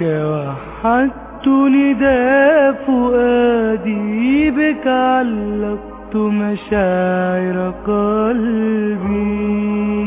وحدت نداء فؤادي بك علقت مشاعر قلبي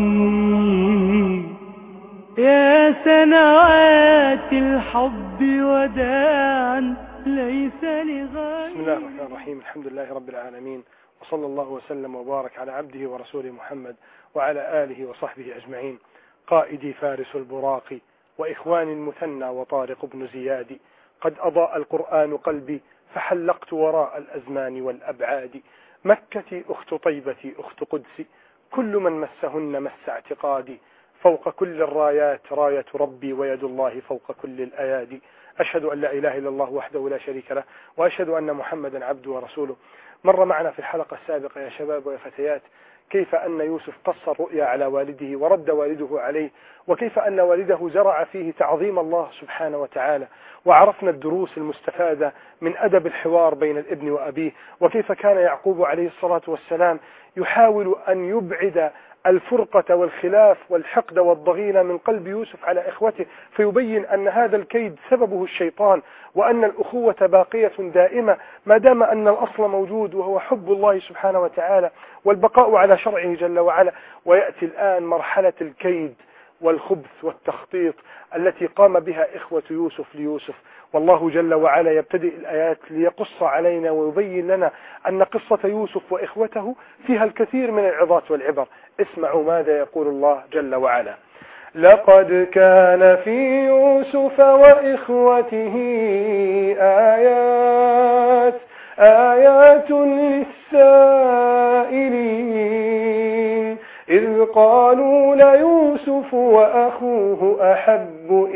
يا سنوات الحب وداعا ليس لغيري. بسم الله الرحمن الرحيم. الحمد لله رب العالمين، وصلى الله وسلم وبارك على عبده ورسوله محمد وعلى آله وصحبه أجمعين. قائدي فارس البراق وإخواني المثنى وطارق بن زياد، قد أضاء القرآن قلبي فحلقت وراء الأزمان والأبعاد. مكتي أخت طيبتي أخت قدسي، كل من مسهن مس اعتقادي. فوق كل الرايات راية ربي ويد الله فوق كل الأيادي. أشهد أن لا إله إلا الله وحده لا شريك له، وأشهد أن محمدا عبده ورسوله. مر معنا في الحلقة السابقة يا شباب ويا فتيات كيف أن يوسف قص الرؤيا على والده ورد والده عليه، وكيف أن والده زرع فيه تعظيم الله سبحانه وتعالى، وعرفنا الدروس المستفادة من أدب الحوار بين الابن وأبيه، وكيف كان يعقوب عليه الصلاة والسلام يحاول أن يبعد الفرقة والخلاف والحقد والضغينة من قلب يوسف على إخوته، فيبين أن هذا الكيد سببه الشيطان، وأن الأخوة باقية دائمة ما دام أن الأصل موجود وهو حب الله سبحانه وتعالى والبقاء على شرعه جل وعلا. ويأتي الآن مرحلة الكيد والخبث والتخطيط التي قام بها إخوة يوسف ليوسف، والله جل وعلا يبتدئ الآيات ليقص علينا ويبين لنا أن قصة يوسف وإخوته فيها الكثير من العظات والعبر. اسمعوا ماذا يقول الله جل وعلا: لقد كان في يوسف وإخوته آيات للسائلين، إذ قالوا ليوسف وأخوه أحب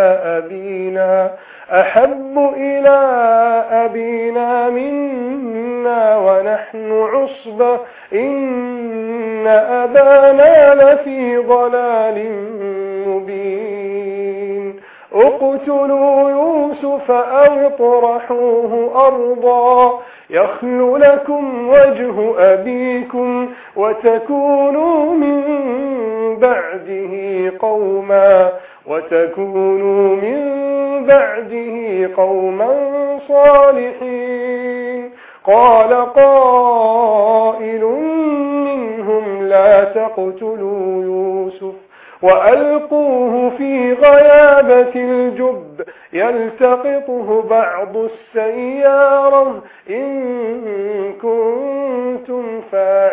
إلى أبينا منا ونحن عصبة إن أبانا لفي ضلال مبين. اقتلوا يوسف أو اطرحوه أرضا يخل لكم وجه أبيكم وتكونوا من بعده قوما صالحين. قال قائل منهم لا تقتلوا يوسف وألقوه في غيابة الجب يلتقطه بعض السيارة إن كنتم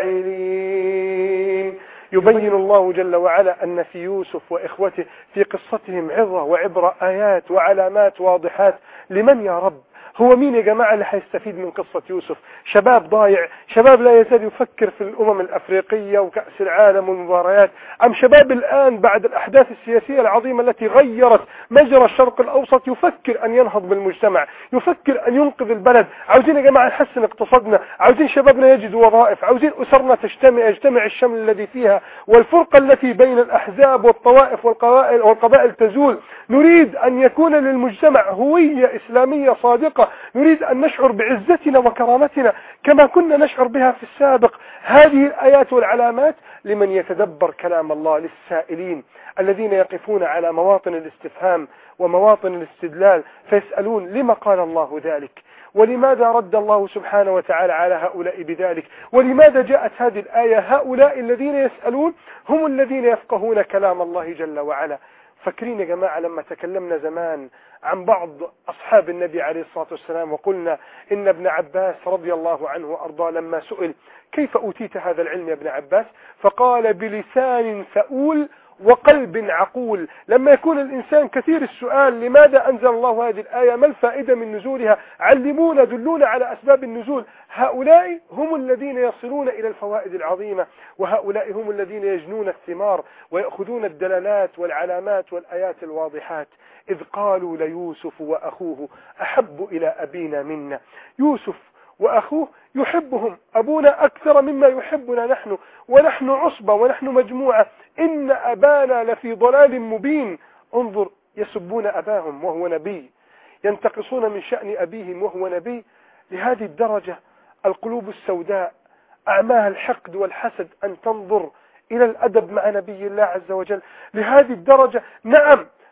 فاعلين. يبين الله جل وعلا أن في يوسف وإخوته في قصتهم عظة وعبرة، آيات وعلامات واضحات. لمن يا رب؟ هو مين يا جماعة اللي هيستفيد من قصة يوسف؟ شباب ضايع، شباب لا يزال يفكر في الأمم الأفريقية وكأس العالم والمباريات، أم شباب الآن بعد الأحداث السياسية العظيمة التي غيرت مجرى الشرق الأوسط يفكر أن ينهض بالمجتمع، يفكر أن ينقذ البلد؟ عاوزين يا جماعة نحسن اقتصادنا، عاوزين شبابنا يجدوا وظائف، عاوزين أسرنا يجتمع الشمل الذي فيها والفرقة التي بين الأحزاب والطوائف والقبائل تزول. نريد أن يكون للمجتمع هوية إسلامية صادقة، نريد أن نشعر بعزتنا وكرامتنا كما كنا نشعر بها في السابق. هذه الآيات والعلامات لمن يتدبر كلام الله، للسائلين الذين يقفون على مواطن الاستفهام ومواطن الاستدلال فيسألون لما قال الله ذلك، ولماذا رد الله سبحانه وتعالى على هؤلاء بذلك، ولماذا جاءت هذه الآية؟ هؤلاء الذين يسألون هم الذين يفقهون كلام الله جل وعلا. فاكرين يا جماعة لما تكلمنا زمان عن بعض أصحاب النبي عليه الصلاة والسلام وقلنا إن ابن عباس رضي الله عنه وأرضاه لما سئل كيف أوتيت هذا العلم يا ابن عباس؟ فقال بلسان سؤول وقلب عقول. لما يكون الإنسان كثير السؤال لماذا أنزل الله هذه الآية، ما الفائدة من نزولها، علمونا دلونا على أسباب النزول، هؤلاء هم الذين يصلون إلى الفوائد العظيمة، وهؤلاء هم الذين يجنون الثمار ويأخذون الدلالات والعلامات والآيات الواضحات. إذ قالوا ليوسف وأخوه أحب إلى أبينا منا. يوسف وأخوه يحبهم أبونا أكثر مما يحبنا نحن، ونحن عصبة ونحن مجموعة، إن أبانا لفي ضلال مبين. انظر، يسبون أباهم وهو نبي، ينتقصون من شأن أبيهم وهو نبي. لهذه الدرجة القلوب السوداء أعماها الحقد والحسد أن تنظر إلى الأدب مع نبي الله عز وجل. لهذه الدرجة نعم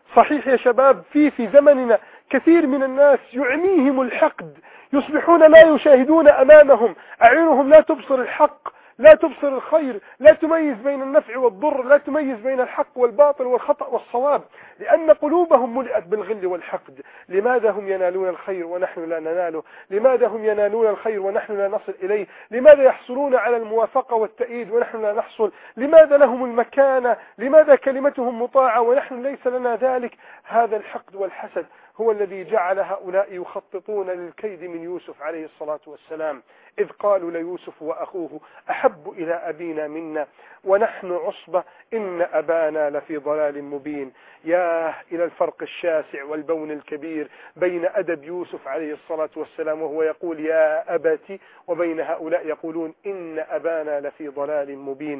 صحيح يا شباب، في زمننا كثير من الناس يعميهم الحقد، يصبحون لا يشاهدون أمامهم، أعينهم لا تبصر الحق، لا تبصر الخير، لا تميز بين النفع والضر، لا تميز بين الحق والباطل والخطأ والصواب، لأن قلوبهم ملئت بالغل والحقد. لماذا هم ينالون الخير ونحن لا نناله؟ لماذا هم ينالون الخير ونحن لا نصل إليه؟ لماذا يحصلون على الموافقة والتأييد ونحن لا نحصل؟ لماذا لهم المكانة؟ لماذا كلمتهم مطاعة ونحن ليس لنا ذلك؟ هذا الحقد والحسد هو الذي جعل هؤلاء يخططون للكيد من يوسف عليه الصلاة والسلام، إذ قالوا ليوسف وأخوه أحب إلى أبينا منا ونحن عصبة إن أبانا لفي ضلال مبين. ياه إلى الفرق الشاسع والبون الكبير بين أدب يوسف عليه الصلاة والسلام وهو يقول يا أبتي، وبين هؤلاء يقولون إن أبانا لفي ضلال مبين.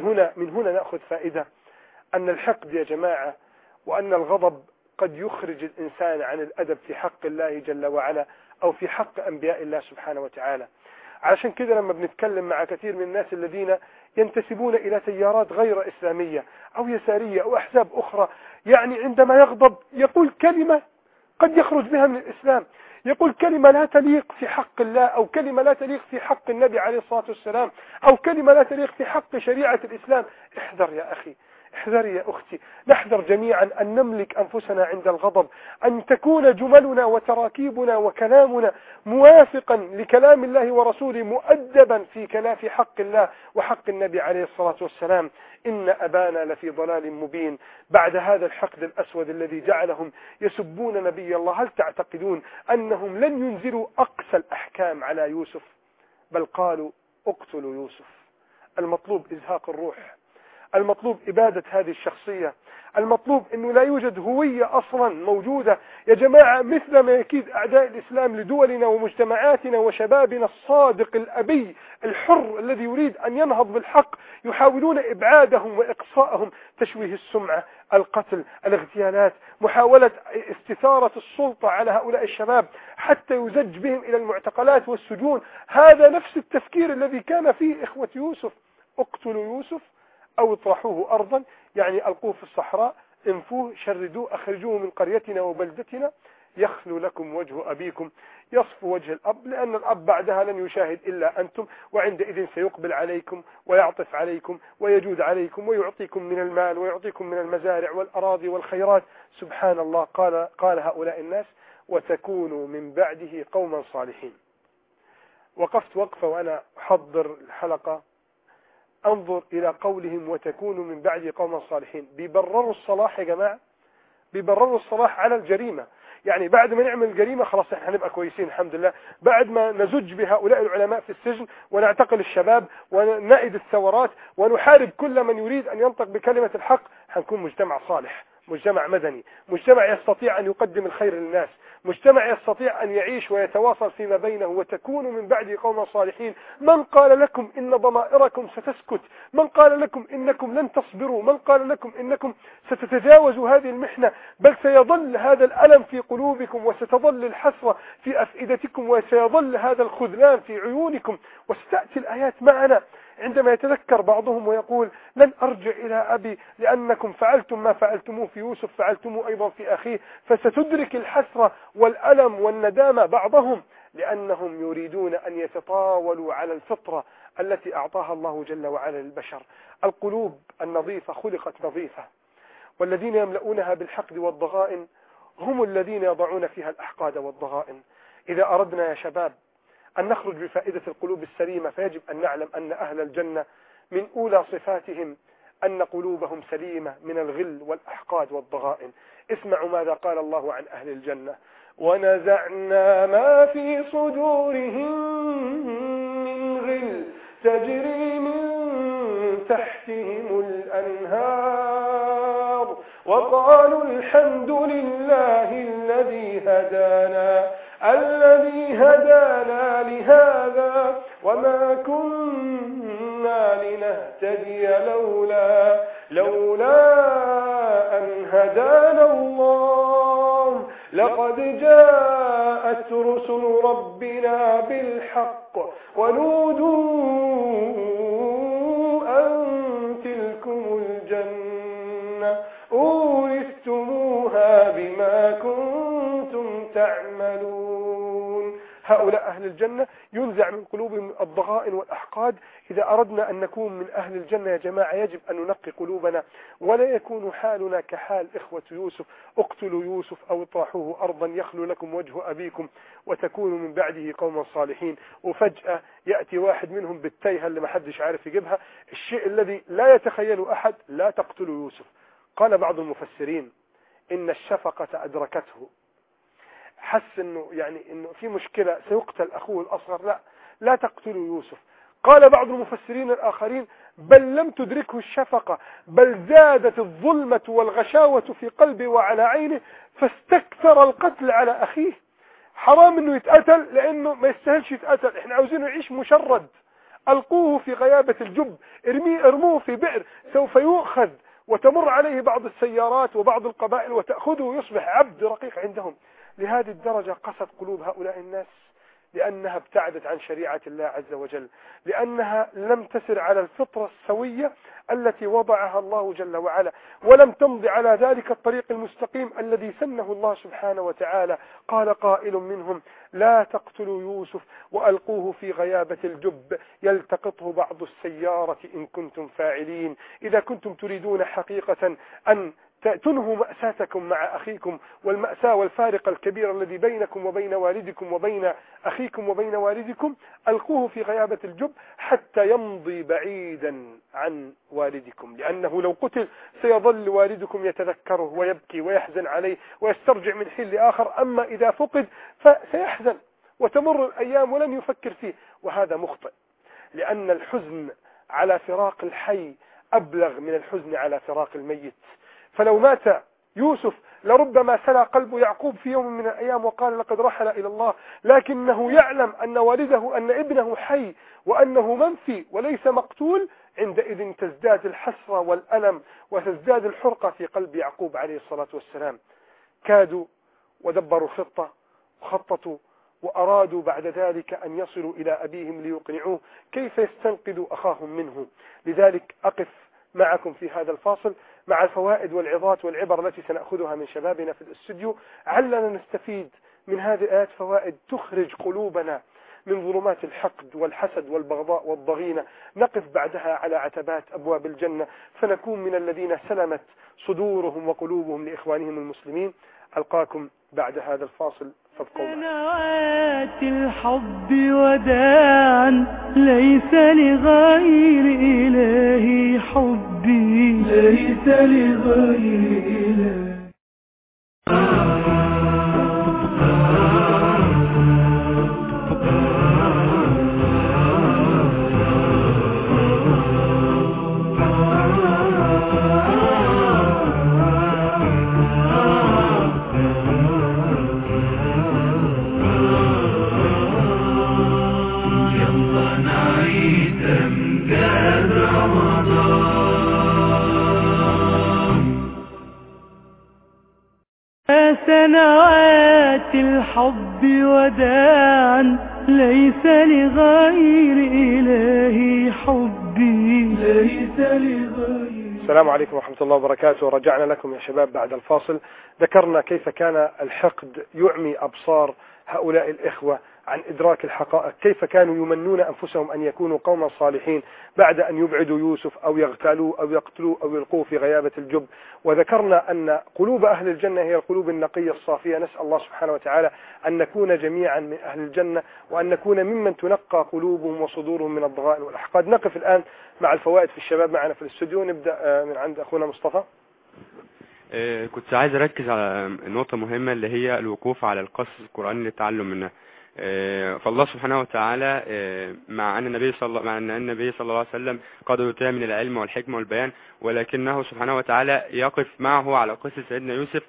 من هنا نأخذ فائدة أن الحقد يا جماعة وأن الغضب قد يخرج الإنسان عن الأدب في حق الله جل وعلا أو في حق أنبياء الله سبحانه وتعالى. علشان كده لما بنتكلم مع كثير من الناس الذين ينتسبون إلى تيارات غير إسلامية أو يسارية أو أحزاب أخرى، يعني عندما يغضب يقول كلمة قد يخرج بها من الإسلام، يقول كلمة لا تليق في حق الله أو كلمة لا تليق في حق النبي عليه الصلاة والسلام أو كلمة لا تليق في حق شريعة الإسلام. احذر يا أخي، احذري يا أختي، نحذر جميعا أن نملك أنفسنا عند الغضب، أن تكون جملنا وتراكيبنا وكلامنا موافقا لكلام الله ورسوله مؤدبا في حق الله وحق النبي عليه الصلاة والسلام. إن أبانا لفي ضلال مبين. بعد هذا الحقد الأسود الذي جعلهم يسبون نبي الله، هل تعتقدون أنهم لن ينزلوا أقسى الأحكام على يوسف؟ بل قالوا اقتلوا يوسف. المطلوب إزهاق الروح، المطلوب إبادة هذه الشخصية، المطلوب أنه لا يوجد هوية أصلا موجودة يا جماعة، مثل ما يكيد أعداء الإسلام لدولنا ومجتمعاتنا وشبابنا الصادق الأبي الحر الذي يريد أن ينهض بالحق، يحاولون إبعادهم وإقصائهم، تشويه السمعة، القتل، الاغتيالات، محاولة استثارة السلطة على هؤلاء الشباب حتى يزج بهم إلى المعتقلات والسجون. هذا نفس التفكير الذي كان فيه إخوة يوسف. اقتلوا يوسف أو اطرحوه أرضا، يعني ألقوه في الصحراء، انفوه، شردوه، أخرجوه من قريتنا وبلدتنا يخلو لكم وجه أبيكم، يصفو وجه الأب، لأن الأب بعدها لن يشاهد إلا أنتم، وعندئذ سيقبل عليكم ويعطف عليكم ويجود عليكم ويعطيكم من المال ويعطيكم من المزارع والأراضي والخيرات. سبحان الله. قال هؤلاء الناس وتكونوا من بعده قوما صالحين. وقفت وقفة وأنا أحضر الحلقة انظر إلى قولهم وتكونوا من بعد قوما صالحين. بيبرروا الصلاح يا جماعة، بيبرروا الصلاح على الجريمة. يعني بعد ما نعمل الجريمة خلاص احنا هنبقى كويسين الحمد لله، بعد ما نزج بهؤلاء العلماء في السجن ونعتقل الشباب وننائد الثورات ونحارب كل من يريد أن ينطق بكلمة الحق، هنكون مجتمع صالح، مجتمع مدني، مجتمع يستطيع أن يقدم الخير للناس، مجتمع يستطيع أن يعيش ويتواصل فيما بينه. وتكونوا من بعد قوما صالحين. من قال لكم إن ضمائركم ستسكت؟ من قال لكم إنكم لن تصبروا؟ من قال لكم إنكم ستتجاوزوا هذه المحنة؟ بل سيظل هذا الألم في قلوبكم، وستظل الحسرة في أفئدتكم، وسيظل هذا الخذلان في عيونكم. وستأتي الآيات معنا عندما يتذكر بعضهم ويقول لن أرجع إلى أبي لأنكم فعلتم ما فعلتموه في يوسف فعلتموه أيضا في أخيه. فستدرك الحسرة والألم والندامة بعضهم لأنهم يريدون أن يتطاولوا على الفطرة التي أعطاها الله جل وعلا للبشر. القلوب النظيفة خلقت نظيفة، والذين يملؤونها بالحقد والضغائن هم الذين يضعون فيها الأحقاد والضغائن. إذا أردنا يا شباب أن نخرج بفائدة القلوب السليمة فيجب أن نعلم أن أهل الجنة من أولى صفاتهم أن قلوبهم سليمة من الغل والأحقاد والضغائن. اسمعوا ماذا قال الله عن أهل الجنة: ونزعنا ما في صدورهم من غل تجري من تحتهم الأنهار وقالوا الحمد لله الذي هدانا لهذا وما كنا لنهتدي لولا أن هدانا الله لقد جاءت رسل ربنا بالحق ونودوا أن تلكم الجنة أورثتموها تعملون. هؤلاء أهل الجنة ينزع من قلوبهم الضغائن والأحقاد. إذا أردنا أن نكون من أهل الجنة يا جماعة يجب أن ننقي قلوبنا، ولا يكون حالنا كحال إخوة يوسف: اقتلوا يوسف أو اطرحوه أرضا يخلو لكم وجه أبيكم وتكونوا من بعده قوما صالحين. وفجأة يأتي واحد منهم بالتيهة اللي ما حدش عارف يجيبها، الشيء الذي لا يتخيل أحد: لا تقتلوا يوسف. قال بعض المفسرين إن الشفقة أدركته، حس إنه في مشكلة سيقتل أخوه الأصغر، لا تقتلوا يوسف. قال بعض المفسرين الآخرين: بل لم تدركه الشفقة، بل زادت الظلمة والغشاوة في قلبه وعلى عينه، فاستكثر القتل على أخيه. حرام إنه يتقتل لأنه ما يستاهلش يتقتل، إحنا عاوزينه يعيش مشرد. ألقوه في غيابة الجب، ارموه في بئر، سوف يؤخذ وتمر عليه بعض السيارات وبعض القبائل وتأخذه ويصبح عبد رقيق عندهم. لهذه الدرجة قست قلوب هؤلاء الناس، لأنها ابتعدت عن شريعة الله عز وجل، لأنها لم تسر على الفطرة السوية التي وضعها الله جل وعلا، ولم تمضي على ذلك الطريق المستقيم الذي سنه الله سبحانه وتعالى. قال قائل منهم: لا تقتلوا يوسف وألقوه في غيابة الجب يلتقطه بعض السيارة إن كنتم فاعلين. إذا كنتم تريدون حقيقة أن تنهوا مأساتكم مع أخيكم والمأساة والفارق الكبير الذي بينكم وبين والدكم وبين أخيكم وبين والدكم، ألقوه في غيابة الجب حتى يمضي بعيدا عن والدكم، لأنه لو قتل سيظل والدكم يتذكره ويبكي ويحزن عليه ويسترجع من حين لآخر، أما إذا فقد فسيحزن وتمر الأيام ولن يفكر فيه، وهذا مخطئ، لأن الحزن على فراق الحي أبلغ من الحزن على فراق الميت. فلو مات يوسف لربما سلى قلب يعقوب في يوم من الأيام وقال: لقد رحل إلى الله، لكنه يعلم أن والده، أن ابنه حي وأنه منفي وليس مقتول. عندئذ تزداد الحسرة والألم وتزداد الحرقة في قلب يعقوب عليه الصلاة والسلام. كادوا ودبروا خطة وخططوا وأرادوا بعد ذلك أن يصلوا إلى أبيهم ليقنعوه كيف يستنقذوا أخاهم منه. لذلك أقف معكم في هذا الفاصل مع الفوائد والعظات والعبر التي سنأخذها من شبابنا في الاستوديو، علنا نستفيد من هذه الآيات فوائد تخرج قلوبنا من ظلمات الحقد والحسد والبغضاء والضغينة، نقف بعدها على عتبات أبواب الجنة فنكون من الذين سلمت صدورهم وقلوبهم لإخوانهم المسلمين. ألقاكم بعد هذا الفاصل، فابقوا معنا. سنوات الحب وداعا ليس لغير إلهي حبي، ليس لغير إلهي. سنوات الحب وداعا ليس لغير إلهي حبي، ليس لغير. السلام عليكم ورحمة الله وبركاته. رجعنا لكم يا شباب بعد الفاصل. ذكرنا كيف كان الحقد يعمي أبصار هؤلاء الإخوة عن إدراك الحقائق، كيف كانوا يمنون أنفسهم أن يكونوا قوما صالحين بعد أن يبعدوا يوسف أو يغتالوه أو يقتلوه أو يلقوه في غيابة الجب. وذكرنا أن قلوب أهل الجنة هي القلوب النقية الصافية. نسأل الله سبحانه وتعالى أن نكون جميعا من أهل الجنة وأن نكون ممن تنقى قلوبهم وصدورهم من الضغائن والأحقاد. نقف الآن مع الفوائد في الشباب معنا في الاستوديو. نبدأ من عند أخونا مصطفى. كنت عايز أركز على نقطة مهمة اللي هي الوقوف على القصص القرآني للتعلم منها. فالله سبحانه وتعالى مع أن النبي صلى الله عليه وسلم قد أوتي من العلم والحكمة والبيان، ولكنه سبحانه وتعالى يقف معه على قصة سيدنا يوسف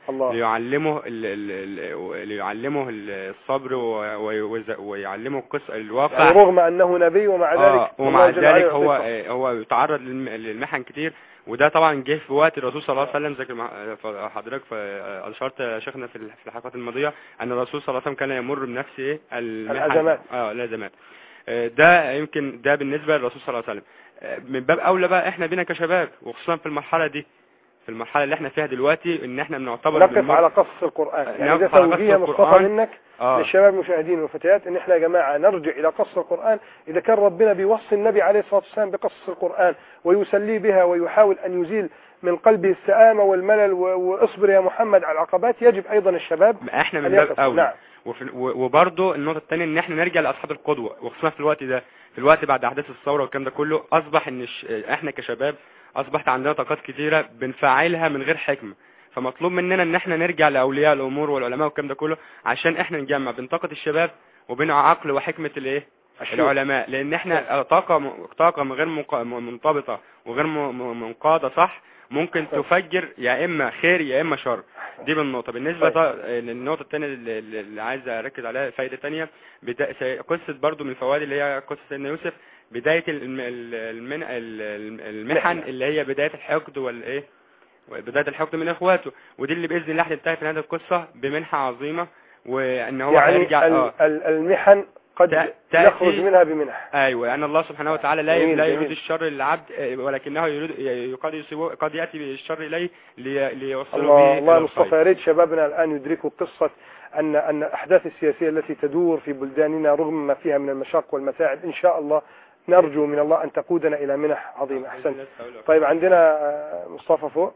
ليعلمه الصبر ويعلمه الواقع، يعني رغم أنه نبي ومع ذلك هو يتعرض للمحن كتير. وده طبعا جه في وقت الرسول صلى الله عليه وسلم، زي ما حضرتك اشرت شيخنا في الحلقات الماضيه ان الرسول صلى الله عليه وسلم كان يمر بنفس الازمات. ده بالنسبه للرسول صلى الله عليه وسلم. من باب اولى بقى احنا بينا كشباب، وخصوصا في المرحله دي في المرحله اللي احنا فيها دلوقتي ان احنا بنعتبر نقف على قصص القرآن. يعني ده توجيه مصطفى منك للشباب المشاهدين والفتيات ان احنا يا جماعة نرجع الى قصص القرآن. اذا كان ربنا بيوصي النبي عليه الصلاة والسلام بقصص القرآن ويسلي بها ويحاول ان يزيل من قلبه السآمة والملل واصبر يا محمد على العقبات، يجب ايضا الشباب احنا من باب اولى. نعم. وبرضه النقطة الثانية ان احنا نرجع لاصحاب القدوة، وخصوصا في الوقت ده، في الوقت بعد احداث الثورة والكلام ده كله، اصبح ان احنا كشباب اصبحت عندنا طاقات كتيرة بنفعلها من غير حكمة. فمطلوب مننا ان احنا نرجع لاولياء الامور والعلماء والكلام ده كله عشان احنا نجمع بين طاقة الشباب وبين عقل وحكمة الايه العلماء، لان احنا طاقة غير منضبطة وغير منقادة صح ممكن تفجر يا اما خير يا اما شر. دي بالنقطة. بالنسبة للنقطة الثانية اللي عايز اركز عليها فايدة ثانية، قصة برضو من الفوائد اللي هي قصة سيدنا يوسف، بداية المحن اللي هي بداية الحقد والايه، بداية الحقد من اخواته، ودي اللي باذن الله هتنتهي في هذه القصة بمنحة عظيمة، وان هو يعني هيرجع المحن قد يخرج منها بمنح. ايوه، ان الله سبحانه وتعالى لا يريد الشر للعبد، ولكنه يريد قد ياتي بالشر اليه ليوصله به. الله مصطفى، يا ريت شبابنا الان يدركوا قصه ان الاحداث السياسيه التي تدور في بلداننا رغم ما فيها من المشاق والمتاعب ان شاء الله نرجو من الله ان تقودنا الى منح عظيمه. احسنت. طيب عندنا مصطفى فوق.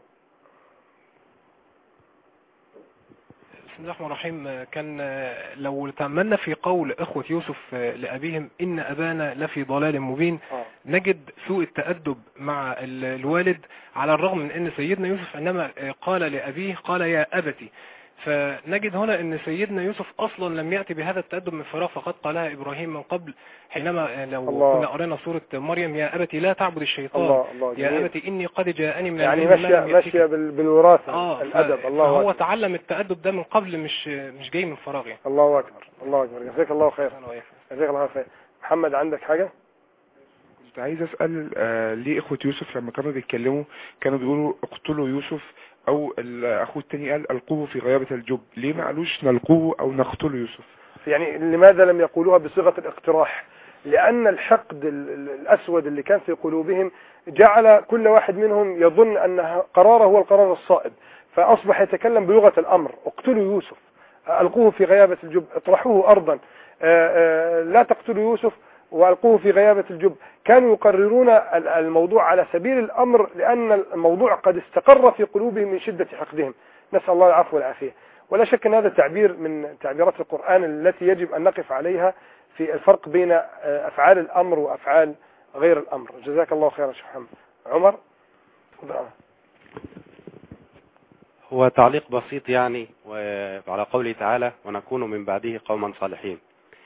بسم الله الرحمن الرحيم. كان لو تأملنا في قول إخوة يوسف لأبيهم إن أبانا لفي ضلال مبين، نجد سوء التأدب مع الوالد، على الرغم من أن سيدنا يوسف عندما قال لأبيه قال يا أبتي، فنجد هنا أن سيدنا يوسف أصلا لم يأتي بهذا التأدب من فراغ، فقد قالها إبراهيم من قبل حينما لو كنا قرينا سورة مريم يا أبتي لا تعبد الشيطان، يا أبتي إني قد جاءني من يعني ماشية بالوراثة الأدب. الله هو تعلم التأدب ده من قبل، مش جاي من فراغ يعني. الله أكبر. الله أكبر. جزاك الله خير. جزاك الله خير. محمد عندك حاجة؟ كنت عايز أسأل ليه إخوة يوسف لما كانوا بيتكلموا كانوا بيقولوا اقتلوا يوسف، او اخوه التاني قال القوه في غيابة الجب، ليه ما قالوش نلقوه او نقتل يوسف؟ يعني لماذا لم يقولوها بصيغة الاقتراح؟ لان الحقد الاسود اللي كان في قلوبهم جعل كل واحد منهم يظن ان قراره هو القرار الصائب، فاصبح يتكلم بلغة الامر. اقتلوا يوسف، القوه في غيابة الجب، اطرحوه ارضا، لا تقتلوا يوسف والقوه في غيابة الجب. كانوا يقررون الموضوع على سبيل الأمر لأن الموضوع قد استقر في قلوبهم من شدة حقدهم. نسأل الله العفو والعافية. ولا شك أن هذا تعبير من تعبيرات القرآن التي يجب أن نقف عليها في الفرق بين أفعال الأمر وأفعال غير الأمر. جزاك الله خيرا شيخ محمد. عمر. هو تعليق بسيط يعني وعلى قوله تعالى ونكون من بعده قوما صالحين،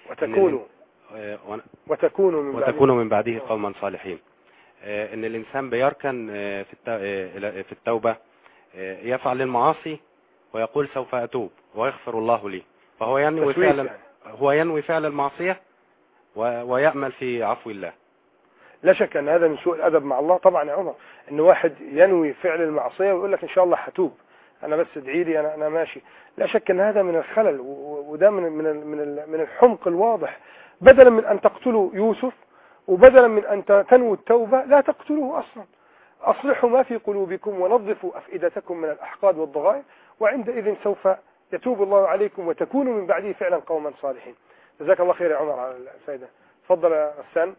وتكونوا من بعده قوما صالحين. ان الانسان بيركن في التوبة، يفعل المعاصي ويقول سوف اتوب ويغفر الله لي، فهو ينوي فعل المعصية ويأمل في عفو الله. لا شك ان هذا من سوء الادب مع الله طبعا يا عمر، ان واحد ينوي فعل المعصية ويقول لك ان شاء الله هتوب، انا بس ادعي لي انا ماشي. لا شك ان هذا من الخلل، وده من الحمق الواضح. بدلا من أن تقتلوا يوسف وبدلا من أن تنووا التوبة لا تقتلوه أصلا. أصلحوا ما في قلوبكم ونظفوا أفئدتكم من الأحقاد والضغائن، وعندئذ سوف يتوب الله عليكم وتكونوا من بعده فعلا قوما صالحين. جزاك الله خير يا عمر على الفائدة. تفضل يا غسان.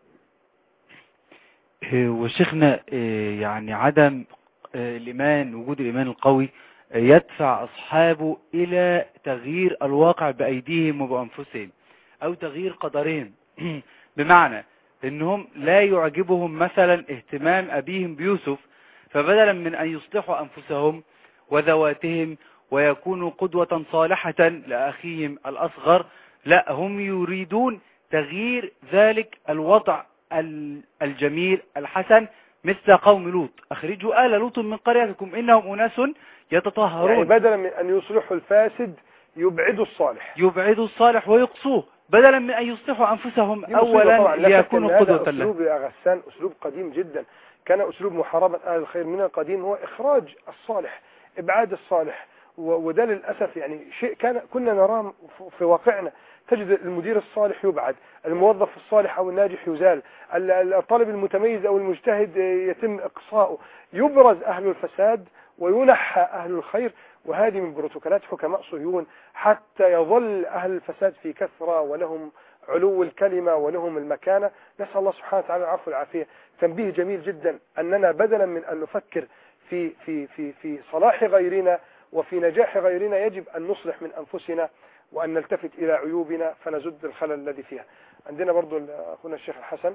وشيخنا يعني عدم الإيمان، وجود الإيمان القوي يدفع أصحابه إلى تغيير الواقع بأيديهم وبأنفسهم او تغيير قدرهم بمعنى انهم لا يعجبهم مثلا اهتمام ابيهم بيوسف، فبدلا من ان يصلحوا انفسهم وذواتهم ويكونوا قدوة صالحة لاخيهم الاصغر، لا هم يريدون تغيير ذلك الوضع الجميل الحسن، مثل قوم لوط اخرجوا آل لوط من قريتكم انهم اناس يتطهرون. يعني بدلا من ان يصلحوا الفاسد يبعدوا الصالح ويقصوه، بدلا من أن يصلحوا أنفسهم أولا ليكونوا قدوة له. أسلوب يا غسان أسلوب قديم جدا، كان أسلوب محاربة أهل الخير من القديم هو إخراج الصالح، إبعاد الصالح، وده للأسف يعني شيء كنا نراه في واقعنا. تجد المدير الصالح يبعد، الموظف الصالح أو الناجح يزال، الطالب المتميز أو المجتهد يتم إقصاؤه، يبرز أهل الفساد وينحى أهل الخير. وهذه من بروتوكولات حكماء صهيون حتى يظل أهل الفساد في كثرة ولهم علو الكلمة ولهم المكانة. نسأل الله سبحانه وتعالى العفو والعافية. تنبيه جميل جدا أننا بدلا من أن نفكر في صلاح غيرنا وفي نجاح غيرنا يجب أن نصلح من أنفسنا وأن نلتفت إلى عيوبنا فنزد الخلل الذي فيها. عندنا برضو أخونا الشيخ الحسن.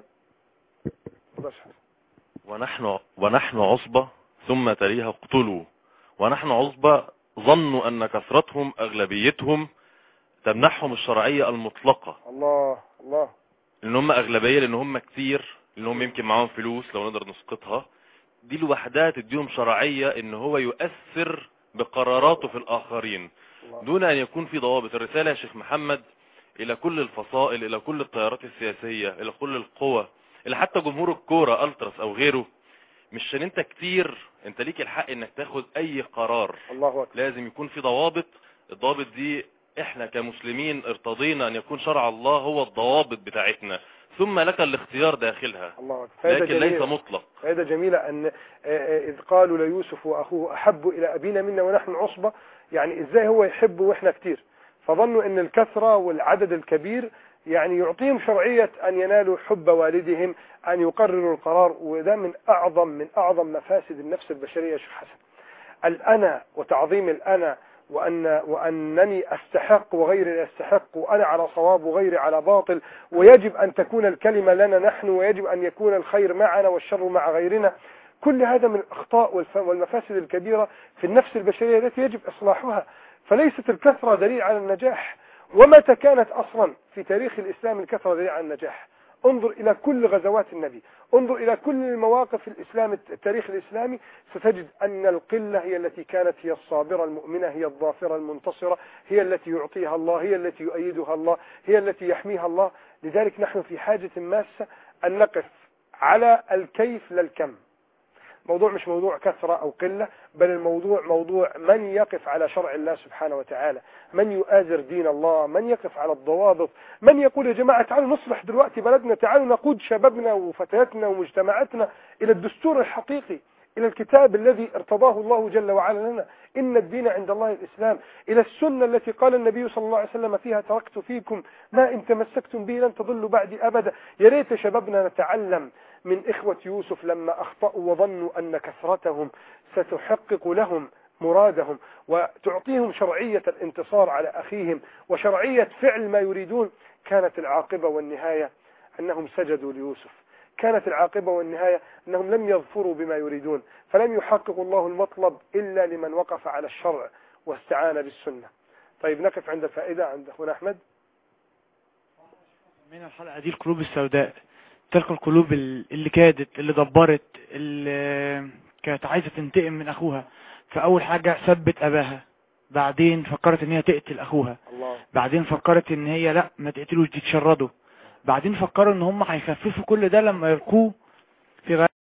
ونحن عصبة ثم تليها اقتلوا. ونحن عصبة ظنوا أن كثرتهم أغلبيتهم تمنحهم الشرعية المطلقة. الله الله. لأن هم أغلبية، لأن هم كتير، لأن هم يمكن معاهم فلوس لو نقدر نسقطها. دي لوحدها تديهم شرعية إن هو يؤثر بقراراته في الآخرين دون أن يكون في ضوابط. الرسالة يا شيخ محمد إلى كل الفصائل، إلى كل التيارات السياسية، إلى كل القوى، إلى حتى جمهور الكورة ألتراس أو غيره، مش عشان انت كتير انت ليك الحق انك تاخد اي قرار. الله أكبر. لازم يكون في ضوابط. الضوابط دي احنا كمسلمين ارتضينا ان يكون شرع الله هو الضوابط بتاعتنا، ثم لك الاختيار داخلها. الله لكن ليس مطلق. فائدة جميلة أن إذ قالوا ليوسف وأخوه أحب إلى أبينا منا ونحن عصبة، يعني إزاي هو يحب وإحنا كتير، فظنوا أن الكثرة والعدد الكبير يعني يعطيهم شرعية أن ينالوا حب والدهم، أن يقرروا القرار. وده من أعظم مفاسد النفس البشرية يا شيخ حسن، الأنا وتعظيم الأنا، وأنني أستحق وغيري يستحق، وأنا على صواب وغيري على باطل، ويجب أن تكون الكلمة لنا نحن، ويجب أن يكون الخير معنا والشر مع غيرنا. كل هذا من الأخطاء والمفاسد الكبيرة في النفس البشرية التي يجب إصلاحها. فليست الكثرة دليل على النجاح، ومتى كانت أصلا في تاريخ الإسلام الكثرة دليل على النجاح؟ انظر إلى كل غزوات النبي، انظر إلى كل المواقف التاريخ الإسلامي، ستجد أن القلة هي التي كانت هي الصابرة المؤمنة، هي الظافرة المنتصرة، هي التي يعطيها الله، هي التي يؤيدها الله، هي التي يحميها الله. لذلك نحن في حاجة ماسة أن نقف على الكيف لا الكم. موضوع مش موضوع كثرة أو قلة، بل الموضوع موضوع من يقف على شرع الله سبحانه وتعالى، من يؤازر دين الله، من يقف على الضوابط، من يقول يا جماعة تعالوا نصلح دلوقتي بلدنا، تعالوا نقود شبابنا وفتياتنا ومجتمعاتنا إلى الدستور الحقيقي، إلى الكتاب الذي ارتضاه الله جل وعلا لنا، إن الدين عند الله الإسلام، إلى السنة التي قال النبي صلى الله عليه وسلم فيها تركت فيكم ما إن تمسكتم به لن تضلوا بعدي أبدا. يا ريت شبابنا نتعلم من إخوة يوسف لما أخطأوا وظنوا أن كثرتهم ستحقق لهم مرادهم وتعطيهم شرعية الانتصار على أخيهم وشرعية فعل ما يريدون. كانت العاقبة والنهاية أنهم سجدوا ليوسف، كانت العاقبة والنهاية أنهم لم يظفروا بما يريدون، فلم يحقق الله المطلب إلا لمن وقف على الشرع واستعان بالسنة. طيب نقف عند الفائدة عند أخونا أحمد. من الحلقة دي القلوب السوداء، تلك القلوب اللي كادت، اللي دبرت، اللي كانت عايزة تنتقم من أخوها. فأول حاجة ثبت أباها، بعدين فكرت ان هي تقتل أخوها، بعدين فكرت ان هي لا ما تقتلوش دي تشرده، بعدين فكروا ان هم هيخففوا كل ده لما يلقوه في غاية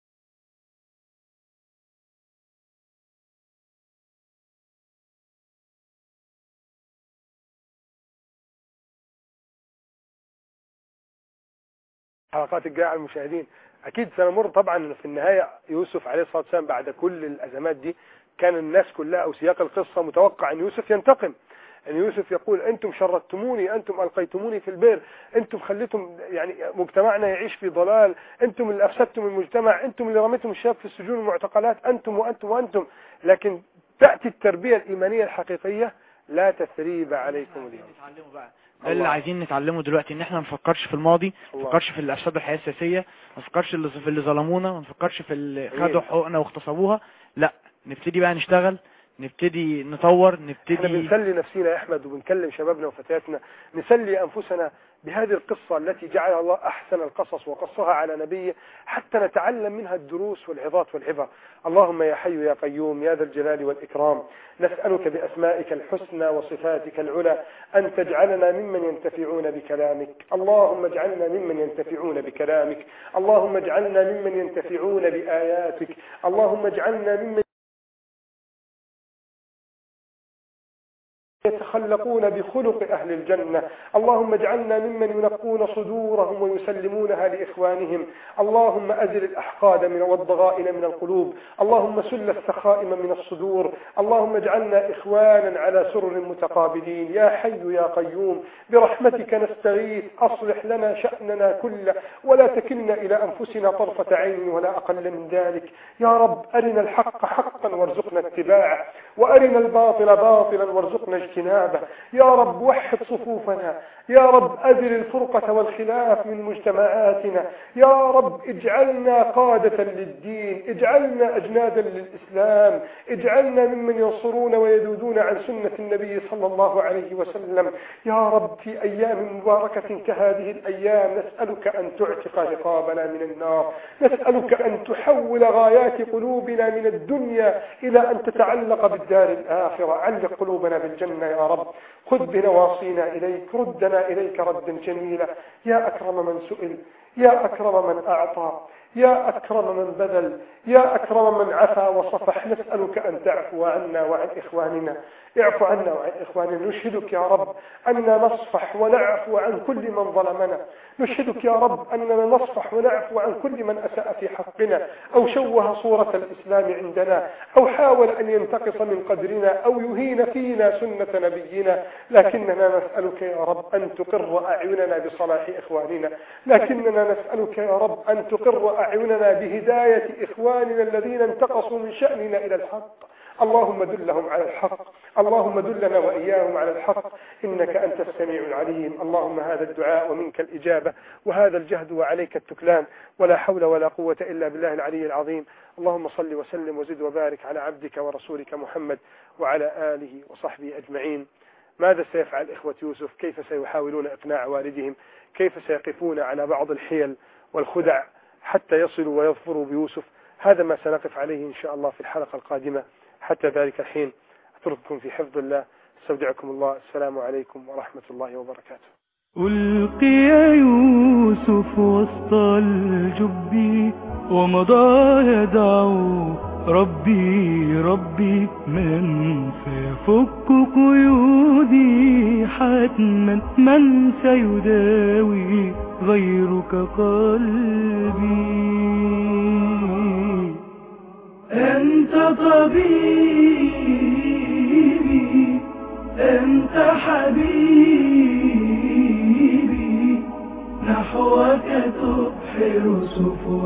حلقات الجاية على المشاهدين. أكيد سنمر طبعا في النهاية يوسف عليه الصلاة والسلام بعد كل الأزمات دي كان الناس كلها أو سياق القصة متوقع أن يوسف ينتقم، أن يوسف يقول أنتم شردتموني، أنتم ألقيتموني في البئر، أنتم خليتم يعني مجتمعنا يعيش في ضلال، أنتم اللي أفسدتم المجتمع، أنتم اللي رميتم الشباب في السجون والمعتقلات، أنتم وأنتم وأنتم. لكن تأتي التربية الإيمانية الحقيقية، لا تثريب عليكم اليوم. ده اللي عايزين نتعلمه دلوقتي، ان احنا ما نفكرش في الماضي، ما نفكرش في اللي افسدوا الحياه السياسيه، ما نفكرش في اللي ظلمونا، ما نفكرش في اللي خدوا حقوقنا واغتصبوها. لا، نبتدي بقى نشتغل، نبتدي نطور، نبتدي. احنا بنسلي نفسينا يا احمد وبنكلم شبابنا وفتياتنا، نسلي انفسنا بهذه القصة التي جعلها الله احسن القصص وقصها على نبيه حتى نتعلم منها الدروس والعظات والعبر. اللهم يا حي يا قيوم يا ذا الجلال والإكرام، نسألك بأسمائك الحسنى وصفاتك العلى أن تجعلنا ممن ينتفعون بكلامك. اللهم اجعلنا ممن ينتفعون بكلامك، اللهم اجعلنا ممن ينتفعون بآياتك، اللهم اجعلنا ممن يتخلقون بخلق أهل الجنة. اللهم اجعلنا ممن ينقون صدورهم ويسلمونها لإخوانهم. اللهم أزل الأحقاد والضغائن من القلوب. اللهم سل السخائم من الصدور. اللهم اجعلنا إخوانا على سرر متقابلين. يا حي يا قيوم برحمتك نستغيث، أصلح لنا شأننا كله ولا تكلنا إلى أنفسنا طرفة عين ولا أقل من ذلك. يا رب أرنا الحق حقا وارزقنا اتباعه، وأرنا الباطل باطلا وارزقنا اجتنابه. يا رب وحد صفوفنا، يا رب أزل الفرقة والخلاف من مجتمعاتنا. يا رب اجعلنا قادة للدين، اجعلنا أجنادا للإسلام، اجعلنا ممن ينصرون ويدودون عن سنة النبي صلى الله عليه وسلم. يا رب في أيام مباركة كهذه الأيام نسألك أن تعتق رقابنا من النار، نسألك أن تحول غايات قلوبنا من الدنيا إلى أن تتعلق بالدار الآخرة. علق قلوبنا بالجنة يا رب، خذ بنواصينا إليك، ردنا إليك ردا جميلا. يا أكرم من سئل، يا أكرم من أعطى، يا أكرم من بذل، يا أكرم من عفا وصفح. نسألك أن تعفو عنا وعن إخواننا، اعفو عنا وعن إخواننا. نشهدك يا رب أننا نصفح ونعفو عن كل من ظلمنا. نشهدك يا رب أننا نصفح ونعفو عن كل من أساء في حقنا أو شوه صورة الإسلام عندنا أو حاول أن ينتقص من قدرنا أو يهين فينا سنة نبينا. لكننا نسألك يا رب أن تقر أعيننا بصلاح إخواننا، لكننا نسألك يا رب أن تقر أعيننا بهداية إخواننا الذين انتقصوا من شأننا إلى الحق. اللهم دلهم على الحق، اللهم دلنا وإياهم على الحق، إنك أنت السميع العليم. اللهم هذا الدعاء ومنك الإجابة، وهذا الجهد وعليك التكلان، ولا حول ولا قوة إلا بالله العلي العظيم. اللهم صل وسلم وزد وبارك على عبدك ورسولك محمد وعلى آله وصحبه أجمعين. ماذا سيفعل إخوة يوسف؟ كيف سيحاولون إقناع والدهم؟ كيف سيقفون على بعض الحيل والخدع حتى يصلوا ويظفروا بيوسف؟ هذا ما سنقف عليه إن شاء الله في الحلقة القادمة. حتى ذلك الحين أترككم في حفظ الله، استودعكم الله. السلام عليكم ورحمة الله وبركاته. ألقي يوسف وسط الجب ومضى يدعو ربي ربي، من سيفك قيودي حتما، من سيداوي غيرك قلبي. أنت طبيبي، أنت حبيبي، نحوك تبحر سفن